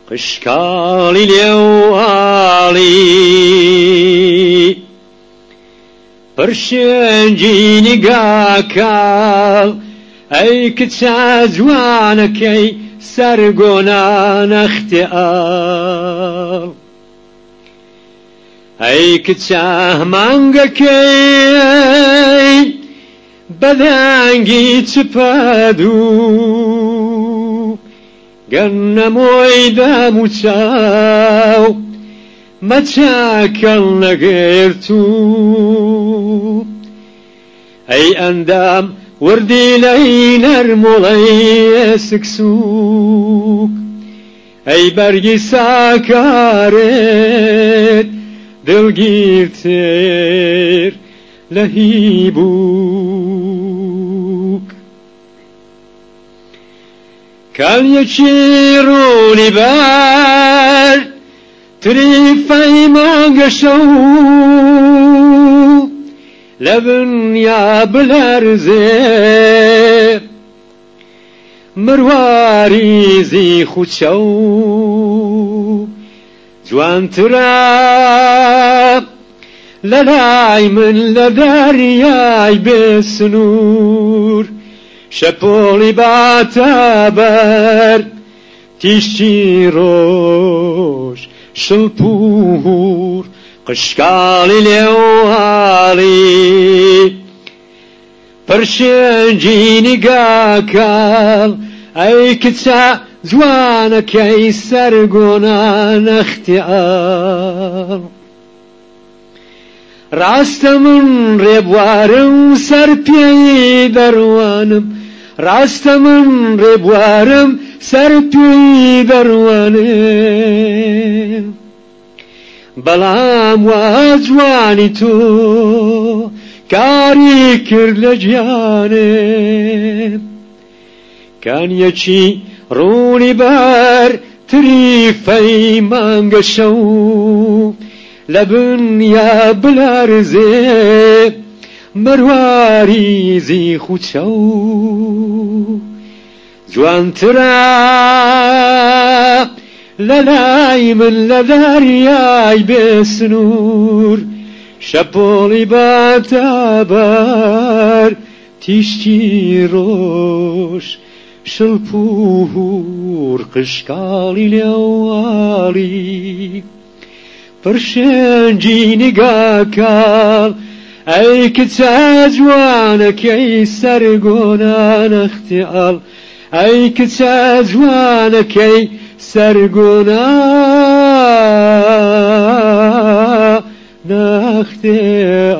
قشقاڵی لێوڵی پرشێنجی نیگاکاڵ ئەی کچە جوانەکەی سەرگۆنان ئەختیاڵ ئەی کچە مانگەکەی بەدەنگی چپەدوو گەنەمۆی دەم و چاو مەچاکەڵ نەگرتوو ئەی ئەندام وردی لەی نەرموڵەی سکسووک ئەی بەرگی ساکارێت دڵگیرتر لە هیبووک کاڵیەکی ڕوونی بەر تریفەی مانگە شەو لە بنیا بلەرزێ مرواریزی خوچە و جوانترە لەلای من لە دەریای بێسنوور شەپۆڵی باتەبەر تیشتی ڕۆژ شڵپور قشقاڵی لێوڵی پرشێنجی نیگاکاڵ ئەی کچە جوانەکەی سەرگۆنان ئەختیاڵ ڕاستە من ڕێبوارم سەر پێی دەڕوانم ڕاستە من ڕێبوارم سەر پێی دەڕوانم بەڵام وا جوانی تۆ کاری کرد لە گیانم کانیەکی ڕوونی بەر تریفەی مانگە شەو لە بنیا بلەرزێ مرواریزی خوچە و جوانترە لەلای من لە دەریای بێسنوور شەپۆڵی باتەبەر تیشتی ڕۆژ شڵپور قشقاڵی لێوڵی پرشێنجی نیگاکاڵ ئەی کچە جوانەکەی سەرگۆنان ئەختیاڵ ئەی کچە جوانەکەی سەرگۆنان ئەختیاڵ